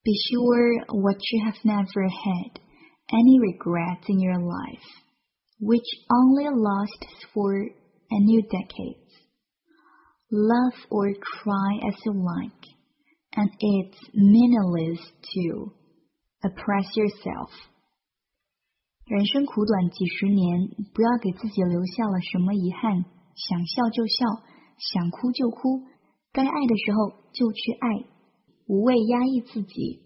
Be sure what you have never had any regrets in your life, which only lasts for a new decade. Laugh or cry as you like, and it's meaningless to oppress yourself. 人生苦短几十年，不要给自己留下了什么遗憾，想笑就笑，想哭就哭，该爱的时候就去爱，无谓压抑自己，